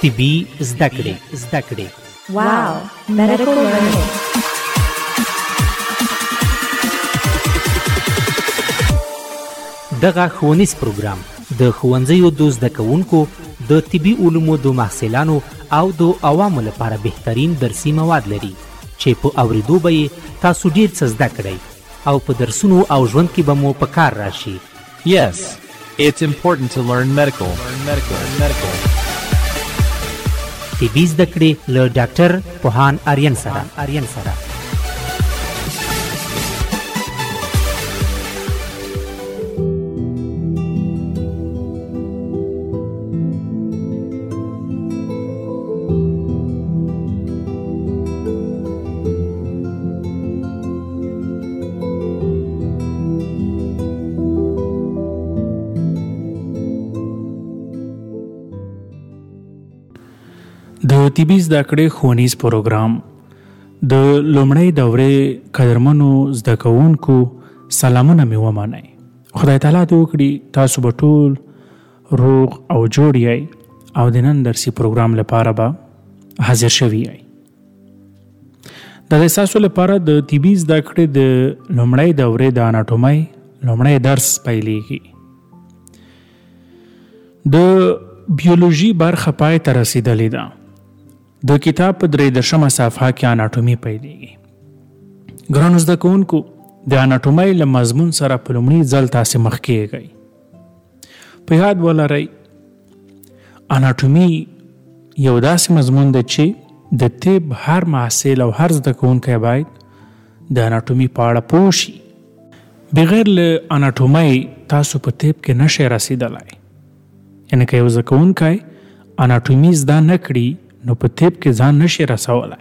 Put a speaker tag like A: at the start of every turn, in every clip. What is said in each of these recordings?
A: طبي زده کړې.
B: Wow, medical learning.
A: دغه ښوونیز پروګرام د ښوونځیو د زده کوونکو د طبي علومو د محصلانو او د عوامو لپاره بهترین درسي مواد لري چې په اوریدو به یې تاسو ډیر څه زده کړئ او په درسونو او ژوند کې به مو په کار راشي.
C: Yes, it's important to learn medical.
A: طبي زده کړې له ډاکټر پوهان آریان سره.
D: د طبي زده کړې ښوونیز پروګرام د لومړۍ دورې قدرمنو زده کوونکو سلامونه مې ومنئ. خدای تعالی دې وکړي تاسو به ټول روغ او جوړ یئ او د نن درسي پروګرام لپاره به حاضر شوي یئ. د ستاسو لپاره د طبي زده کړې د لومړۍ دورې د اناټومۍ لومړی درس پیلېږي. د بیولوژي برخه پای ته رسیدلې ده. د کتاب په 3 صفحه کې اناټومي پیلېږي. ګرانو زده کوونکو، د اناټومۍ له مضمون سره په لومړي ځل تاسې مخ کېږئ. په یاد ولرئ اناټومي یو داسې مضمون دی چې د طب هر محصل او هر زده کوونکی باید د اناټومي په اړه پوه شي. بغیر له اناټومۍ تاسو په طب کې نشئ رسیدلی. یعنې که یو زده کوونکی اناټومي زده نه کړي نو په طب کې ځان نشي رسولی.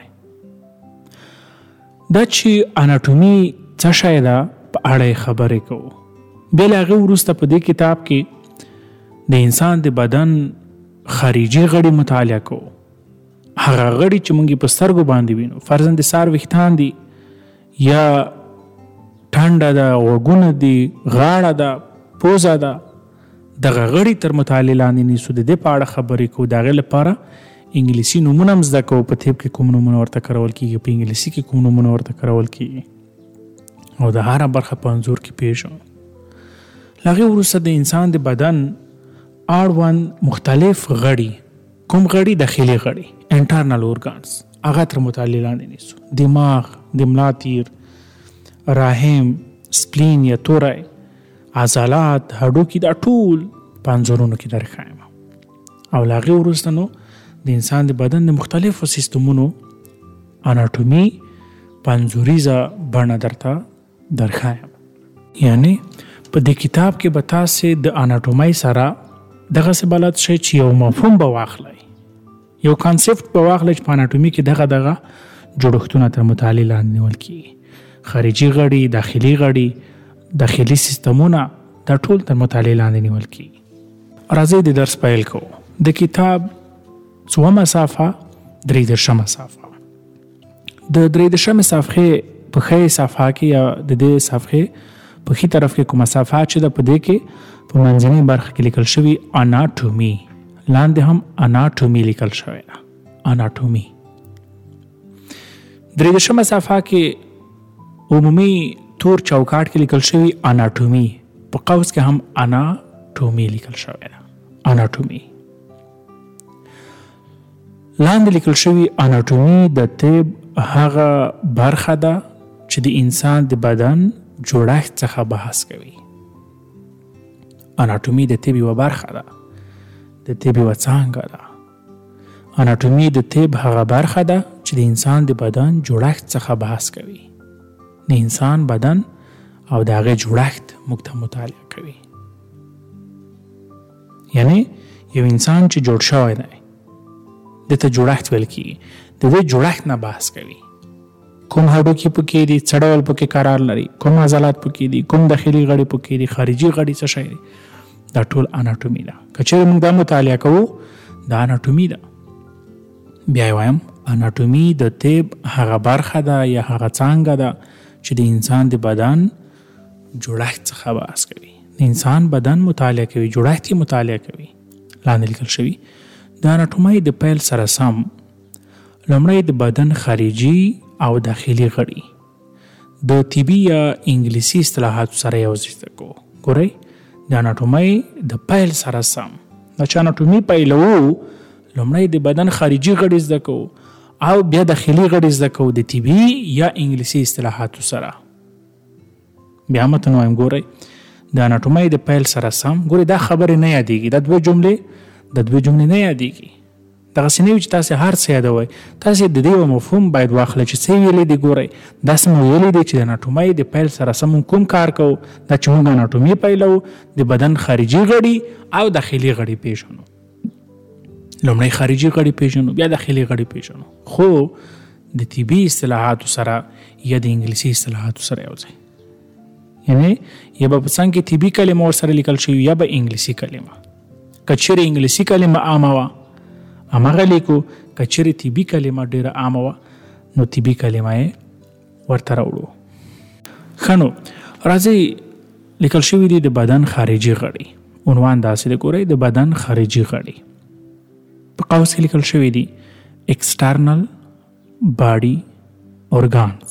D: دا چې اناټومي څه شی ده په اړه یې خبرې کوو. بیا له هغې وروسته په دې کتاب کې د انسان د بدن خارجي غړي مطالعه کوو. هغه غړي چې موږ په سترګو باندې وینو، فرضاً د سر ویښتان دي یا ټنډه ده، غوږونه دي، غاړه ده، پوزه ده، دغه غړي تر مطالعې لاندې نیسو. د دې په اړه خبرې کوو. د هغې لپاره انګلیسي نومونه هم زده کوو. په طب کې کوم نومونه ورته کارول کېږي، په انګلیسي کې کوم نومونه ورته کارول کېږي، او د هره برخه په انځور کې پېژنو. له هغې وروسته د انسان د بدن اړوند مختلف غړي، کوم غړي؟ داخلي غړي، انټرنل اورګانز، هغه تر مطالعې لاندې نیسو. دماغ، د ملا تیر، رحم، سپلین یا توری، عضلات، هډوکي، دا ټول په انځورونو کې درښایم. او له هغې وروسته نو د انسان د بدن د مختلفو سیستمونو اناټومي په انځوریزه بڼه درته درښایم. یعنې په دې کتاب کې به تاسې د اناټومۍ سره دغسې بلد شئ چې یو مفهوم به واخلئ، یو کانسپټ به واخلئ چې په اناټومي کې دغه جوړښتونه تر مطالعې لاندې نیول کېږي. خارجي غړي، داخلي غړي، داخلي سیستمونه، دا ټول تر مطالعې لاندې نیول کېږي. راځئ د درس پیل کوو. د کتاب 4 صفحه 3 صفحه. د 3 صفحې په ښۍ صفحه کې یا د دې صفحې په ښي طرف کې کومه صفحه چې ده، په دې کې په منځنۍ برخه کې لیکل شوي اناټومي، لاندې هم اناټومي لیکل شوی ده. اناټومي 3 صفحه کې عمومي تور چوکاټ کې لیکل شوي اناټومي، په قوس کې هم اناټومي لیکل شوی ده. اناټومي لاندې لیکل شوي اناټومي د طب هغه برخه ده چې د انسان د بدن جوړښت څخه بحث کوي. اناټومي د طب یوه برخه ده، د طب یوه څانګه ده. اناټومي د طب هغه برخه ده چې د انسان د بدن جوړښت څخه بحث کوي. د انسان بدن او د هغې جوړښت موږ ته مطالعه کوي. یعنې یو انسان چې جوړ شوی دی، د ته جوړښت ویل کېږي. د دې جوړښت نه بحث کوي. کوم هډوکي پکې دي، څه ډول پکې قرار لري، کوم عضلات پکې دي، کوم داخلي غړي پکې دي، خارجي غړي څه شی دي، دا ټول اناټومي ده. که چېرې موږ دا مطالعه کوو، دا اناټومي ده. بیا یې وایم اناټومي د طب هغه برخه ده یا هغه څانګه ده چې د انسان د بدن جوړښت څخه بحث کوي. د انسان بدن مطالعه کوي، جوړښت یې مطالعه کوي. لاندې لیکل شوي د اناټومي د پیل سره سم لومړی د بدن خارجي او داخلي غړي د طبي یا انګلیسي اصطلاحاتو سره یوځای زده کوو. ګورئ د اناټومي د پیل سره سم دا چې اناټومي پیلو لومړی د بدن خارجي غړي زده کوو او بیا داخلي غړي زده کوو د طبي یا انګلیسي اصطلاحاتو سره. بیا متن وایم ګورئ د اناټومي د پیل سره سم. ګورئ دا خبرې نه یادېږي، دا دوه جملې نه یادېږي. دغسې نه وي چې تاسې هر څه یادوئ. تاسې د دې یو مفهوم باید واخلئ چې څه ویلې دي. ګورئ داسې مو ویلې دي چې د اناټومي د پیل سره سم کوم کار کوو. دا چې موږ اناټومي پیلو د بدن خارجي غړي او داخلي غړي پیژنو. لومړی خارجي غړي پیژنو بیا داخلي غړي پیژنو، خو د طبي اصطلاحاتو سره یا د انګلیسي اصطلاحاتو سره یوځای. یعنی یا به په څنګ کې طبي کلمه ورسره لیکل شوي یا به انګلیسي کلمه. که چیرې انګلیسي کلمه عامه وه هماغه لیکو، که چیرې طبي کلمه ډېره عامه وه نو طبي کلمه یې ورته راوړو. ښه نو راځئ لیکل شوي دي د بدن خارجي غړي. عنوان داسې دی ګورئ د بدن خارجي غړي. په قوس کې لیکل شوي دي external body organs.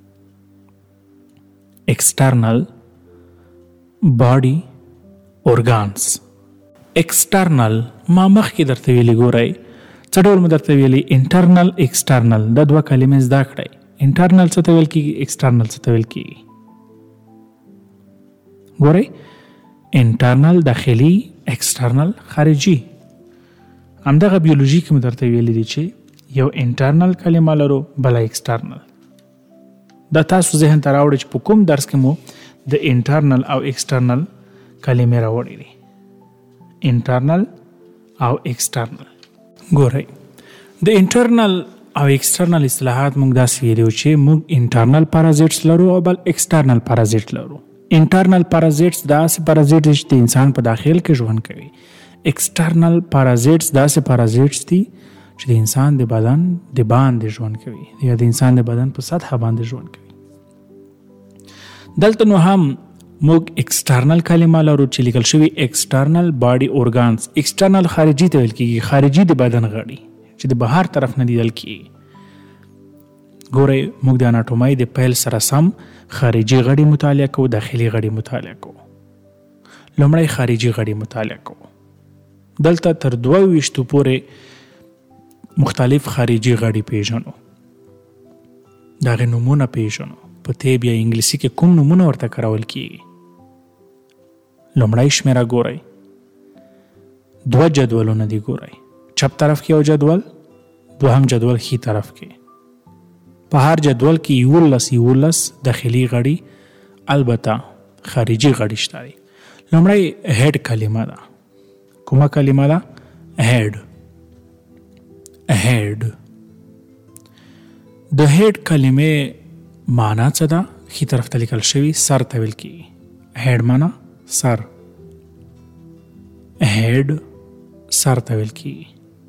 D: external body organs. external ما مخکې درته ویلي ګورئ څه ډول مو درته ویلي internal external دا دوه کلمې زده کړئ. internal څه ته ویل کېږي، external څه ته ویل کېږي. ګورئ internal داخلي، external خارجي. همدغه بیولوژي کې مو درته ویلي دي چې یو internal کلمه لرو بله external. دا تاسو ذهن ته راوړئ چې په کوم درس کې مو د internal او external کلمې راوړې دي. internal او external. ګورئ د internal او external اصطلاحات موږ داسې ویلو چې موږ internal parasites لرو او بل external parasite لرو. internal parasites داسې parasites چې د انسان په داخل کې ژوند کوي. external parasites داسې parasites دي چې د انسان د بدن د باندې ژوند کوي یا د انسان د بدن په سطح باندې ژوند کوي. دلته نو هم موږ external کلمه لرو چې لیکل شوي external body organs. external خارجي ته ویل کېږي، خارجي د بدن غړي چې د بهر طرف نه لیدل کېږي. ګورئ موږ د اناټومي د پیل سره سم خارجي غړي مطالعه کوو، داخلي غړي مطالعه کوو. لومړی خارجي غړي مطالعه کوو. دلته تر 22 پورې مختلف خارجي غړي پیژنو. دغه نومونه پیژنو. په طب یا انګلیسي کې کوم نومونه ورته کارول کیږي. لومړی شمیره ګورئ 2 جدولونه دي. ګورئ چپ طرف کې یو جدول، دوهم جدول ښي طرف کې. په هر جدول کې 11 داخلي غړي البته خارجي غړي شته دي. لومړی هډ کلمه ده. کومه کلمه ده؟ هډ. هډ د هډ کلمې معنا څه ده؟ ښي طرف ته لیکل شوي سر ته ویل کېږي. هډ معنا سر. هډ سر ته ویل کېږي.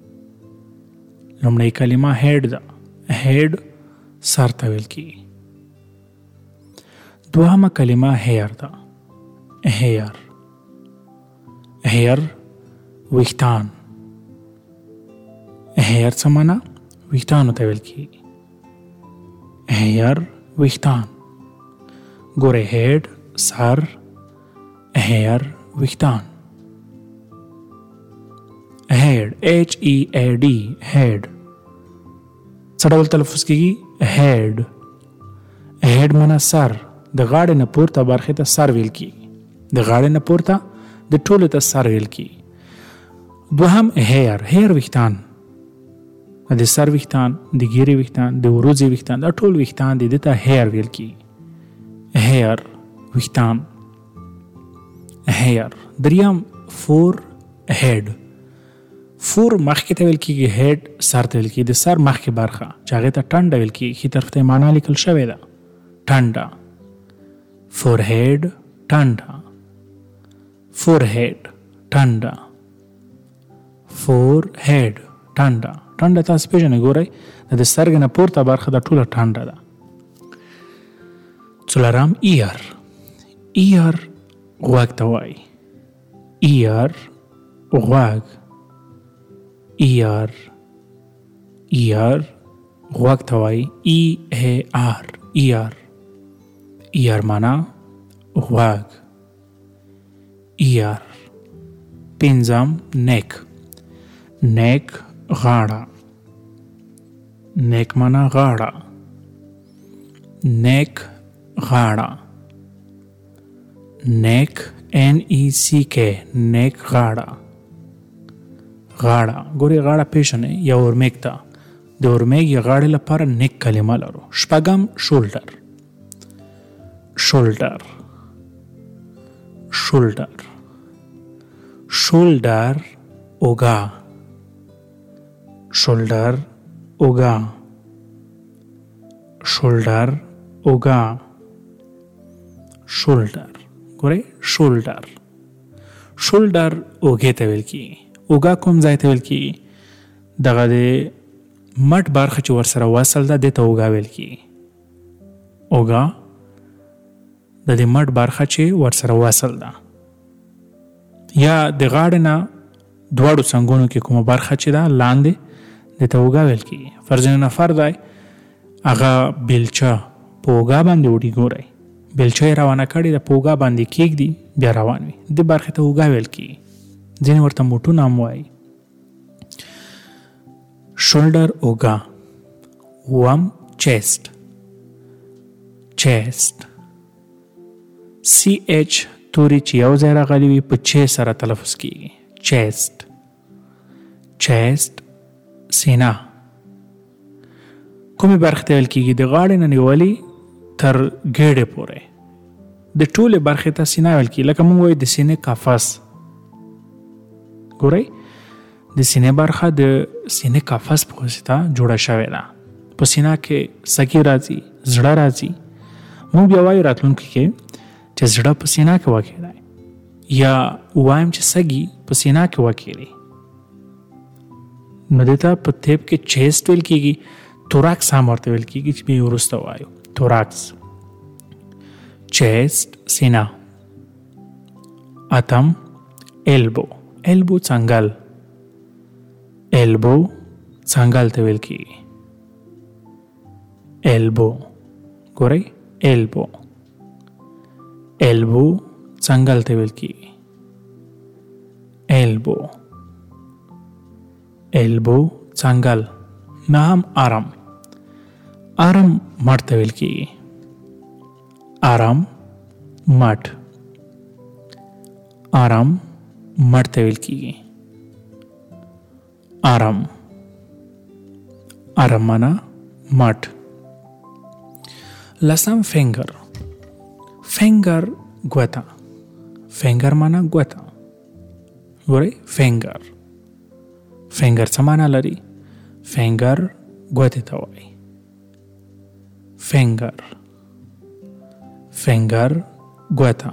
D: لومړی کلمه هډ ده. هډ سر ته ویل کېږي. دوهمه کلمه هیر ده. هیر. هیر ویښتان. هیر څه معنا؟ ویښتانو ته ویل کېږي. هیر ویښتان. ګورئ هډ سر، هیر ویښتان. هډ HEAD هډ څه ډول تلفظ کېږي؟ هډ. هډ معنا سر. د غاړې نه پورته برخې ته سر ویل کېږي. د غاړې نه پورته د ټولو ته سر ویل کېږي. دوهم هیر. هیر ویښتان. د سر ویښتان، د ګیرې ویښتان، د وروځې ویښتان، دا ټول ویښتان دي دې ته هیر ویل کېږي. هیر ویښتان. هیر. دریم فور هډ. فور مخکې ته ویل کېږي، هډ سر ته ویل کېږي. د سر مخکې برخه چې هغې ته ټنډه ویل کېږي. ښي طرف ته یې معنا لیکل شوې ده ټنډه. فور هډ ټنډه. فور هډ ټنډه. فور هډ ټنډه. ټنډه تاسو پېژنئ. ګورئ د سترګې نه پورته برخه د ټوله ټنډه ده. څلورم ایر. ایر غوږ ته وایي. ایر غوږ. ear ear غوږ ته وایي EAR ear ear معنا غوږ ear. پنځم neck neck غاړه neck معنا غاړه neck غاړه neck NECK neck غاړه غاړه ګوري غاړه پیژنې یا ورمیک ته د ورمیک یا غاړې لپاره neck کلمه لرو. شپږم shoulder shoulder shoulder shoulder اوږه shoulder اوږه shoulder اوږه shoulder ګورئ shoulder shoulder اوږې ته ویل کېږي. اوږه کوم ځای ته ویل کېږي؟ دغه د مټ برخه چې ورسره وصل ده دې ته اوږه ویل کېږي. اوږه د دې مټ برخه چې ورسره وصل ده یا د غاړې نه دواړو څنګونو کې کومه برخه چې ده لاندې دې ته اوږه ویل کېږي. فرض نفر دی هغه بیلچه په اوږه باندې وړي ګورئ بیلچه یې روانه کړې ده په اوږه باندې کېږدي بیا روان وي دې برخې ته اوږه ویل کېږي. ځینې ورته موټونه هم وایي. شولډر اوږه. اووم چیسټ چیسټ CH توري چې یو ځای راغلي وي په چ سره تلفظ کېږي. چیسټ چیسټ سینه. کومې برخې ته ویل کېږي؟ د غاړې نه نیولې تر ګېډې پورې د ټولې برخې ته سینه ویل کېږي. لکه موږ وایو د سینې قفس. ګورئ د سینې برخه د سینې قفس په واسطه جوړه شوې ده. په سینه کې سږي راځي زړه راځي. موږ بیا وایو راتلونکي کې چې زړه په سینه کې واقع دی یا وایم چې سږي په سینه کې واقع دی نو دې ته په طب کې چیسټ ویل کېږي. توراکس هم ورته ویل کېږي چې بیا وروسته وایو توراکس. چیسټ سینه. اتم ایلبو. ایلبو څنګل. ایلبو څنګل ته ویل کېږي. ایلبو ګورئ ایلبو ایلبو څنګل ته ویل کېږي. ایلبو ایلبو څنګل. نهم آرم. آرم مټ ته ویل کېږي. آرم مټ. آرم مټ ته ویل کېږي. آرم آرم معنا مټ. لسم فنگر. فنگر ګوته. فنگر معنا ګوته. ګورئ فنگر. فنگر څه معنا لري؟ فنگر ګوتې ته وایي. فنگر فنگر ګوته.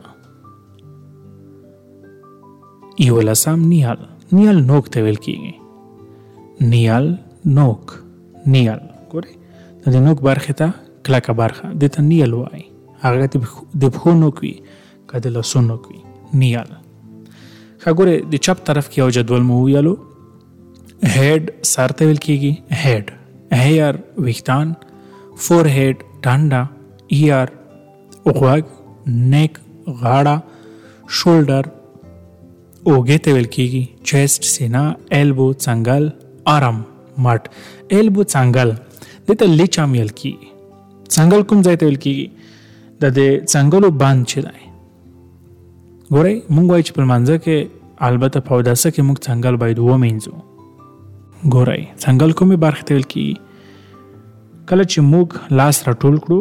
D: یولسم نیال. نیال نوک ته ویل کېږي. نیال نوک. نیال ګورئ د دې نوک برخې ته کلکه برخه دې ته نیال وایي. هغه د پښو نوک وي که د لاسو نوک وي نیال. ښه ګورئ د چپ طرف کې یو جدول مو وویلو. هیډ سر ته ویل کېږي. هیډ. هیر ویښتان. فور هیډ ټنډه. ایار غوږ. نیک غاړه. شولډر اوږې ته ویل کېږي. چیسټ سینه. ایلبو څنګل. آرم مټ. ایلبو څنګل دې ته لیچ هم ویل کېږي. څنګل کوم ځای ته ویل کېږي؟ د دې څنګلو بند چې دی ګورئ موږ وایو چې په لمانځه کې البته په اوداسه کې موږ څنګل باید ومینځو. ګورئ څنګل کومې برخې ته ویل کېږي؟ کله چې موږ لاس راټول کړو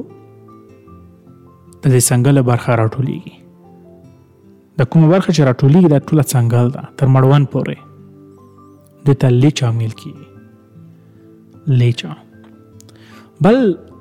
D: د دې څنګله برخه راټولیږي. د کومه برخه چې راټولیږي دا ټوله څنګل ده تر مړوند پورې دې ته لیچا ویل کېږي. لیچا. بل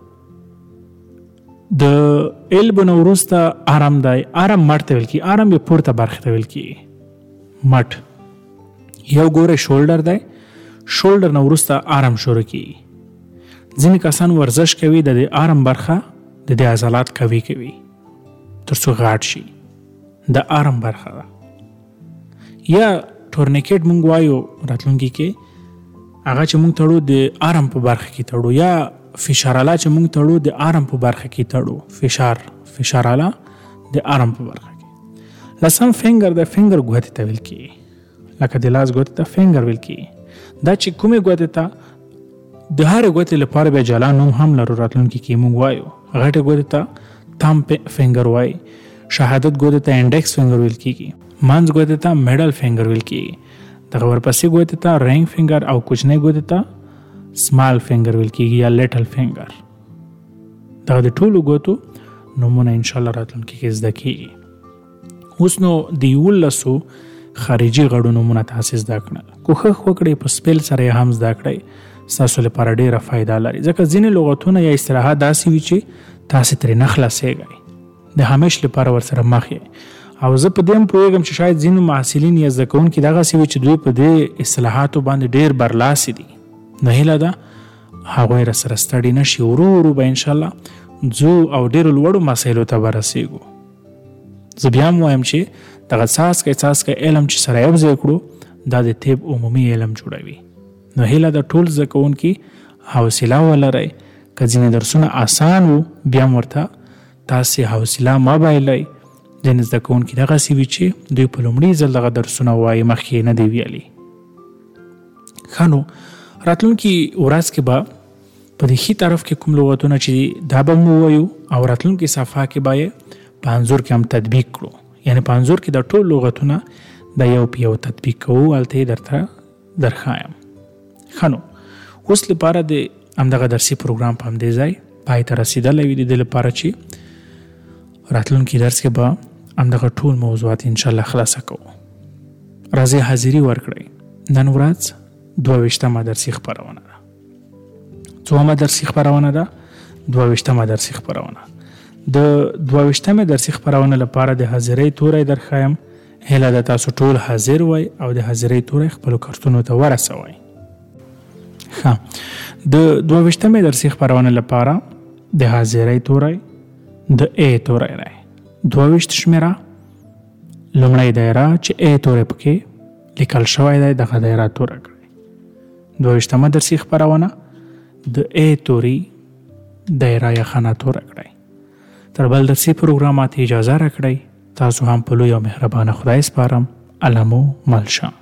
D: د ایلبو نه وروسته آرم دی. آرم مټ ته ویل کېږي. آرم یې پورته برخې ته ویل کېږي. مټ. یو ګوره شولډر دی. شولډر نه وروسته آرم شروع کېږي. ځینې کسان ورزش کوي د دې آرم برخه د دې عضلات قوي کوي تر څو غاټ شي. د آرم برخه ده. یا تورنیکټ مونږ وایو راتلونکي کې هغه چې موږ تړو د آرم په برخه کې تړو، یا فشار اعلی چې موږ تړو د آرم په برخه کې تړو. فشار اعلی د آرم په برخه کې. لسم فنګر د فنګر ګوتې ته ویل کېږي، لکه د لاس ګوتې ته فنګر ویل کېږي. دا چې کومې ګوتې ته د هرې ګوتې لپاره بیا جلا نوم هم لرو، راتلونکي کې موږ وایو. غټې ګوتې ته تم فنګر وایي، شهادت ګوتې ته انډیکس فنګر ویل کېږي، منځ ګوتې ته میډل فنګر ویل کېږي، دغه ورپسې ګوتې ته رینګ فنګر او کوچنۍ ګوتې ته سمال فنګر ویل کېږي یا لیټل فنګر. دغه د ټولو ګوتو نومونه انشاءالله راتلونکي کې زده کېږي. اوس نو د 11 خارجي غړو نومونه تاسې زده کړل. کوښښ وکړئ په سپیل سره یې هم زده کړئ، ستاسو لپاره ډېره فایده لري. ځکه ځینې لغتونه یا اصطلاحات داسې وي چې تاسې ترې نه خلاصېږئ، د همیش لپاره ورسره مخ یې. او زه په دې هم پوهېږم چې شاید ځینو محصلین یا زده کوونکي دغسې وي چې دوی په دې اصطلاحاتو باندې ډېر برلاسي دي. نو هیله ده هغوی راسره ستړي نه شي، ورو ورو به انشاءالله ځو او ډېرو لوړو مسایلو ته به رسېږو. زه بیا هم وایم چې دغه څاڅکی علم چې سره یو ځای کړو دا د طب عمومي علم جوړوي. نو هیله ده ټول زده کوونکي حوصله ولرئ. که ځینې درسونه آسان وو بیا هم ورته تاسې حوصله مه بایلئ. ځینې زده کوونکي دغسې وي چې دوی په لومړي ځل دغه درسونه وایي، مخکې نه دی ویلي. ښه نو راتلونکي ورځ کې به په دې ښي طرف کې کوم لغتونه چې دا به مو ووایو او راتلونکي صفحه کې به یې په انځور کې هم تطبیق کړو. یعنې په انځور کې د ټول لغتونه د یو په یو تطبیق کوو، هلته یې درته درښایم. ښه نو اوس لپاره د همدغه درسي پروګرام په همدې ځای پای ته رسېدلی وي، د دې لپاره چې راتلونکي درس کې به همدغه ټول موضوعات انشاءالله خلاصه کوو. راځئ حاضري ورکړئ. نن ورځ 22مه درسي خپرونه ده. څومه درسي خپرونه ده؟ 22مه درسي خپرونه. د 22مې درسي خپرونه لپاره د حاضرۍ توری درښایم. هیله ده تاسو ټول حاضر وای او د حاضرۍ توری خپلو کارتونو ته ورسوئ. ښه، د 22مې درسي خپرونه لپاره د حاضرۍ توری د ا توری دی. 22 شمیره لومړی دایره چې ا توری پکې لیکل شوی دی، دغه دایره توره کړئ. 22مه درسي خپرونه د ا توری دایره یخانه توره کړئ. تر بل درسي پروګرامات اجازه راکړئ. تاسو هم په لوی او مهربانه خدای سپارم. علمو ملشم.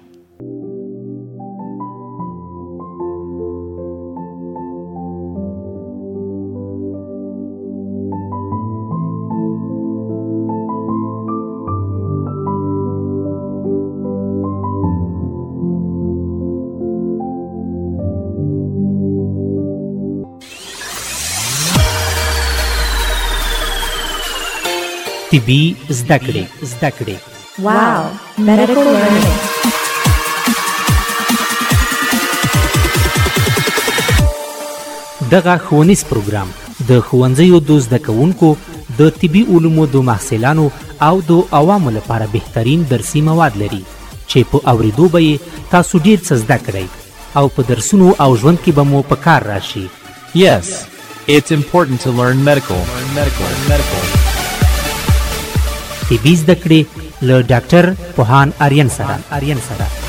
A: طبي زده کړې.
B: Wow, medical learning.
A: دغه ښوونیز پروګرام د ښوونځیو د زده کوونکو، د طبي علومو د محصلانو او د عوامو لپاره بهترین درسي مواد لري چې په اوریدو به یې تاسو ډېر څه زده کړئ او په درسونو او ژوند کې به مو په کار راشي.
C: Yes, it's important to learn medical.
A: طبي زده کړې له ډاکټر پوهان آریان سره.